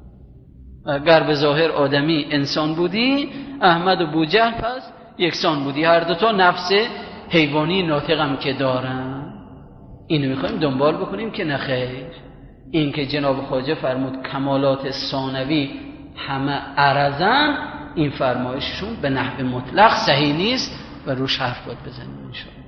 Speaker 1: اگر به ظاهر آدمی انسان بودی، احمد و بوجهل پس یکسان بودی، هر دوتا نفس حیوانی ناطقم که دارن. اینو میخوایم دنبال بکنیم که نخیر. این که جناب خواجه فرمود کمالات ثانوی همه عرضن، این فرمایششون به نحو مطلق صحیح نیست و روش حرف باید بزنیم انشاءالله.